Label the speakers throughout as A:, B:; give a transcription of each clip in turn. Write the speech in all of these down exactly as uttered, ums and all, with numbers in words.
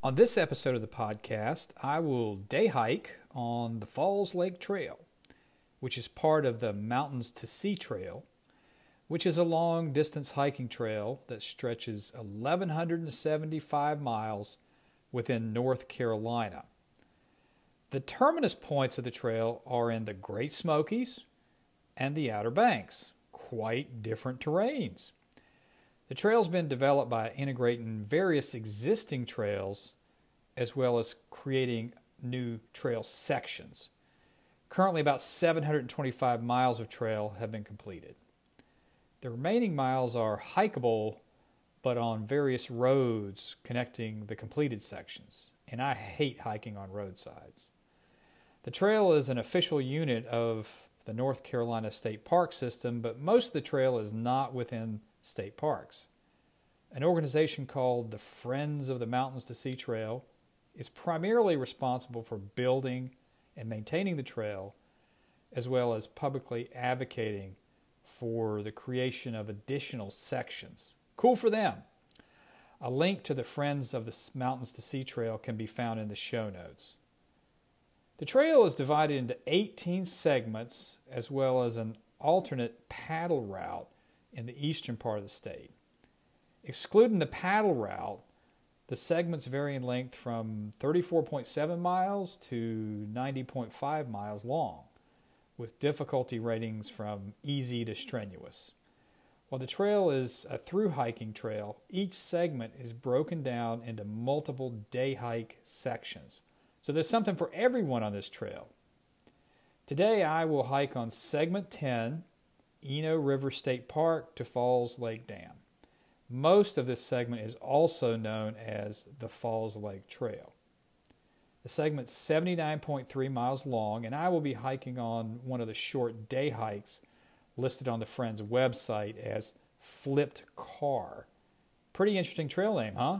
A: On this episode of the podcast, I will day hike on the Falls Lake Trail, which is part of the Mountains to Sea Trail, which is a long-distance hiking trail that stretches one thousand one hundred seventy-five miles within North Carolina. The terminus points of the trail are in the Great Smokies and the Outer Banks, quite different terrains. The trail's been developed by integrating various existing trails as well as creating new trail sections. Currently, about seven hundred twenty-five miles of trail have been completed. The remaining miles are hikeable, but on various roads connecting the completed sections, and I hate hiking on roadsides. The trail is an official unit of the North Carolina State Park System, but most of the trail is not within state parks. An organization called the Friends of the Mountains to Sea Trail is primarily responsible for building and maintaining the trail, as well as publicly advocating for the creation of additional sections. Cool for them. A link to the Friends of the Mountains to Sea Trail can be found in the show notes. The trail is divided into eighteen segments, as well as an alternate paddle route in the eastern part of the state. Excluding the paddle route, the segments vary in length from thirty-four point seven miles to ninety point five miles long, with difficulty ratings from easy to strenuous. While the trail is a through hiking trail, each segment is broken down into multiple day hike sections. So there's something for everyone on this trail. Today I will hike on segment ten, Eno River State Park to Falls Lake Dam. Most of this segment is also known as the Falls Lake Trail. The segment's seventy-nine point three miles long, and I will be hiking on one of the short day hikes listed on the Friends website as Flipped Car. Pretty interesting trail name, huh?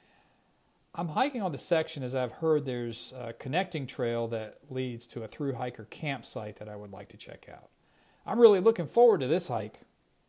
A: I'm hiking on the section as I've heard there's a connecting trail that leads to a through hiker campsite that I would like to check out. I'm really looking forward to this hike.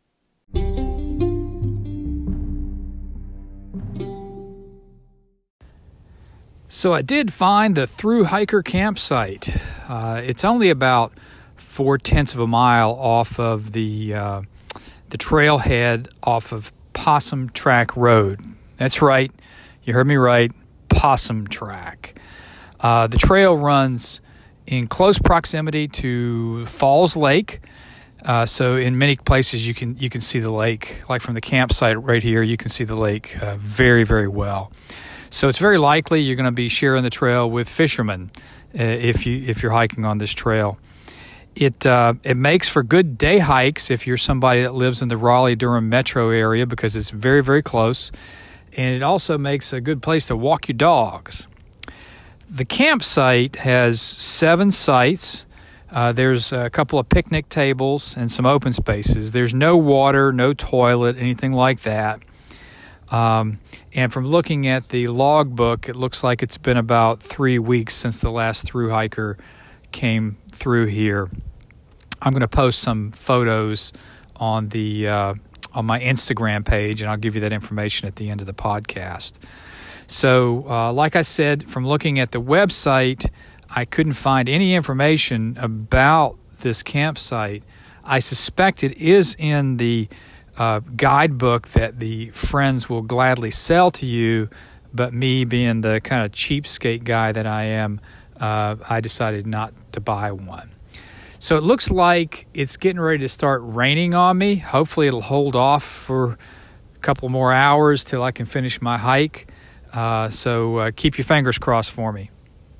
A: So I did find the through hiker campsite. Uh, it's only about four tenths of a mile off of the uh, the trailhead off of Possum Track Road. That's right, you heard me right, Possum Track. Uh, the trail runs in close proximity to Falls Lake. Uh, so in many places you can you can see the lake, like from the campsite right here, you can see the lake uh, very, very well. So it's very likely you're going to be sharing the trail with fishermen uh, if you if you're hiking on this trail. It uh, it makes for good day hikes if you're somebody that lives in the Raleigh-Durham metro area because it's very, very close, and it also makes a good place to walk your dogs. The campsite has seven sites. Uh, there's a couple of picnic tables and some open spaces. There's no water, no toilet, anything like that. Um, and from looking at the logbook, it looks like it's been about three weeks since the last through hiker came through here. I'm going to post some photos on the uh, on my Instagram page, and I'll give you that information at the end of the podcast. So, uh, like I said, from looking at the website, I couldn't find any information about this campsite. I suspect it is in the Uh, guidebook that the Friends will gladly sell to you, but me being the kind of cheapskate guy that I am, uh, I decided not to buy one. So it looks like it's getting ready to start raining on me. Hopefully it'll hold off for a couple more hours till I can finish my hike. Uh, so uh, keep your fingers crossed for me.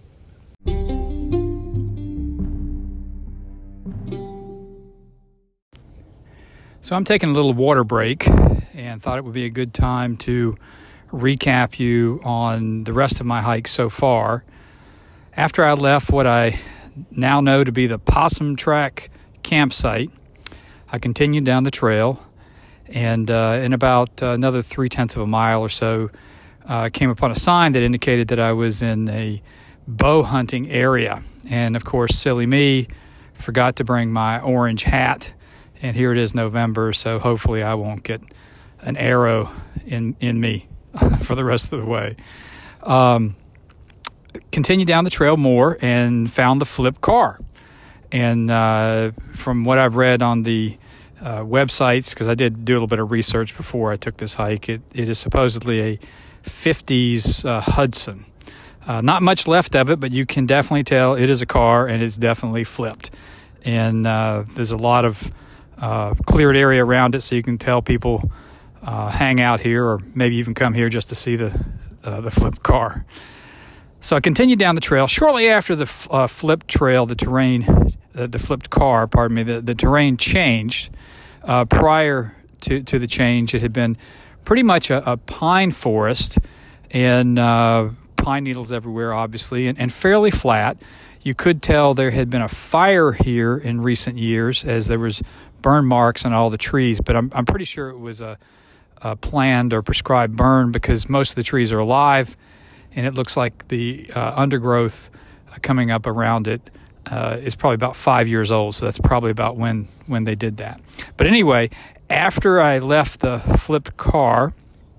A: So I'm taking a little water break and thought it would be a good time to recap you on the rest of my hike so far. After I left what I now know to be the Possum Track campsite, I continued down the trail, and uh, in about uh, another three-tenths of a mile or so, I uh, came upon a sign that indicated that I was in a bow hunting area. And, of course, silly me, forgot to bring my orange hat. And here it is November, so hopefully I won't get an arrow in, in me for the rest of the way. Um, continued down the trail more and found the flipped car. And uh, from what I've read on the uh, websites, because I did do a little bit of research before I took this hike, it, it is supposedly a fifties uh, Hudson. Uh, not much left of it, but you can definitely tell it is a car and it's definitely flipped. And uh, there's a lot of uh, cleared area around it, so you can tell people uh, hang out here or maybe even come here just to see the uh, the flipped car. So I continued down the trail. Shortly after the uh, flipped trail, the terrain, uh, the flipped car, pardon me, the, the terrain changed. Uh, prior to, to the change, it had been pretty much a, a pine forest and uh, pine needles everywhere, obviously, and, and fairly flat. You could tell there had been a fire here in recent years as there was burn marks on all the trees, but I'm, I'm pretty sure it was a, a planned or prescribed burn because most of the trees are alive. And it looks like the uh, undergrowth coming up around it uh, is probably about five years old. So that's probably about when, when they did that. But anyway, after I left the flipped car,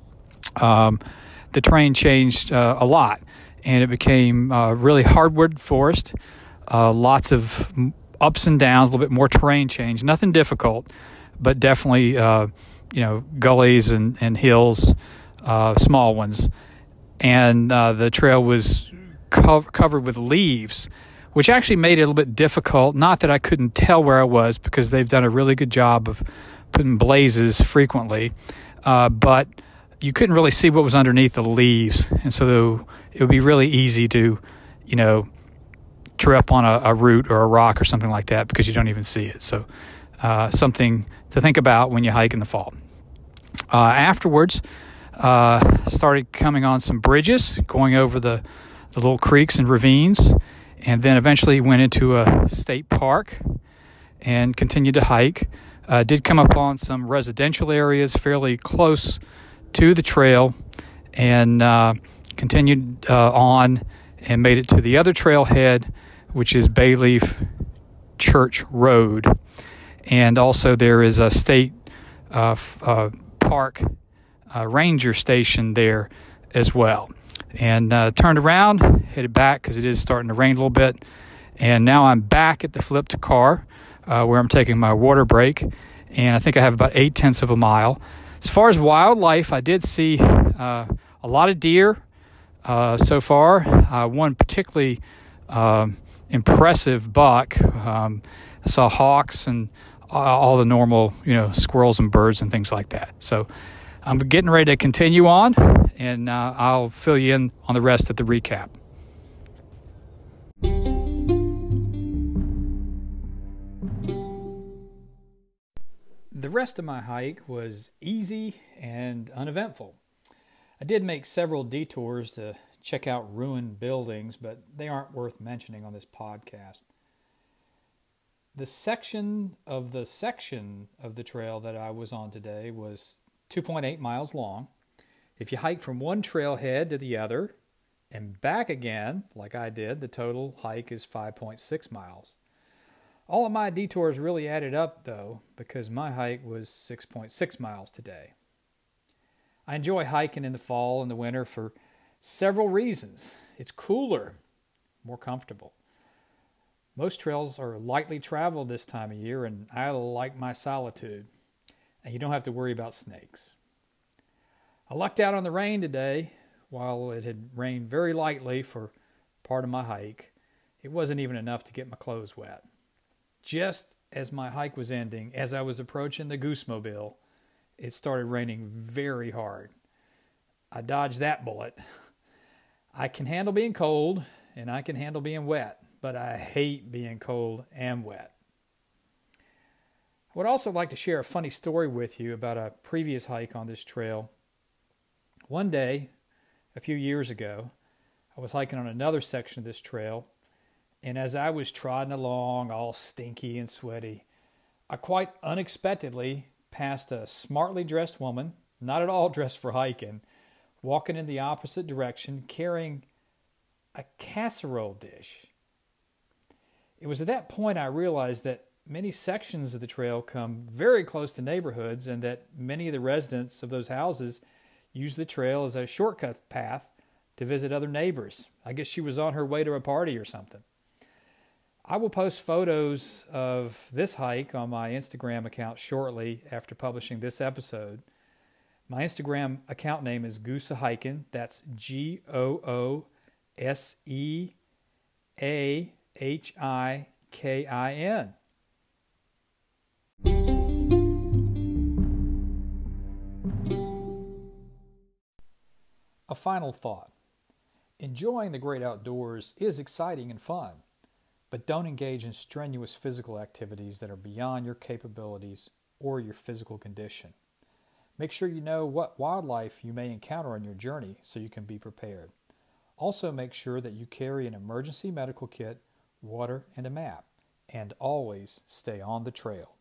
A: um, the terrain changed uh, a lot. And it became uh, really hardwood forest, uh, lots of ups and downs, a little bit more terrain change. Nothing difficult, but definitely, uh, you know, gullies and, and hills, uh, small ones. And uh, the trail was co- covered with leaves, which actually made it a little bit difficult. Not that I couldn't tell where I was because they've done a really good job of putting blazes frequently, uh, but you couldn't really see what was underneath the leaves. And so it would be really easy to, you know, trip on a, a root or a rock or something like that because you don't even see it. So uh, something to think about when you hike in the fall. Uh, afterwards, Uh, started coming on some bridges, going over the, the little creeks and ravines, and then eventually went into a state park and continued to hike. Uh, did come upon some residential areas fairly close to the trail and uh, continued uh, on and made it to the other trailhead, which is Bayleaf Church Road. And also there is a state uh, f- uh, park Uh, ranger station there as well. And uh, turned around, headed back because it is starting to rain a little bit. And now I'm back at the flipped car uh, where I'm taking my water break. And I think I have about eight tenths of a mile. As far as wildlife, I did see uh, a lot of deer uh, so far. Uh, one particularly uh, impressive buck. Um, I saw hawks and all the normal, you know, squirrels and birds and things like that. So I'm getting ready to continue on, and uh, I'll fill you in on the rest at the recap. The rest of my hike was easy and uneventful. I did make several detours to check out ruined buildings, but they aren't worth mentioning on this podcast. The section of the section of the trail that I was on today was two point eight miles long. If you hike from one trailhead to the other and back again, like I did, the total hike is five point six miles. All of my detours really added up, though, because my hike was six point six miles today. I enjoy hiking in the fall and the winter for several reasons. It's cooler, more comfortable. Most trails are lightly traveled this time of year, and I like my solitude. And you don't have to worry about snakes. I lucked out on the rain today. While it had rained very lightly for part of my hike, it wasn't even enough to get my clothes wet. Just as my hike was ending, as I was approaching the Goosemobile, it started raining very hard. I dodged that bullet. I can handle being cold, and I can handle being wet, but I hate being cold and wet. I would also like to share a funny story with you about a previous hike on this trail. One day, a few years ago, I was hiking on another section of this trail, and as I was trotting along, all stinky and sweaty, I quite unexpectedly passed a smartly dressed woman, not at all dressed for hiking, walking in the opposite direction, carrying a casserole dish. It was at that point I realized that many sections of the trail come very close to neighborhoods and that many of the residents of those houses use the trail as a shortcut path to visit other neighbors. I guess she was on her way to a party or something. I will post photos of this hike on my Instagram account shortly after publishing this episode. My Instagram account name is Goosa Hikin. That's G O O S E A H I K I N. A final thought. Enjoying the great outdoors is exciting and fun, but don't engage in strenuous physical activities that are beyond your capabilities or your physical condition. Make sure you know what wildlife you may encounter on your journey so you can be prepared. Also make sure that you carry an emergency medical kit, water, and a map, and always stay on the trail.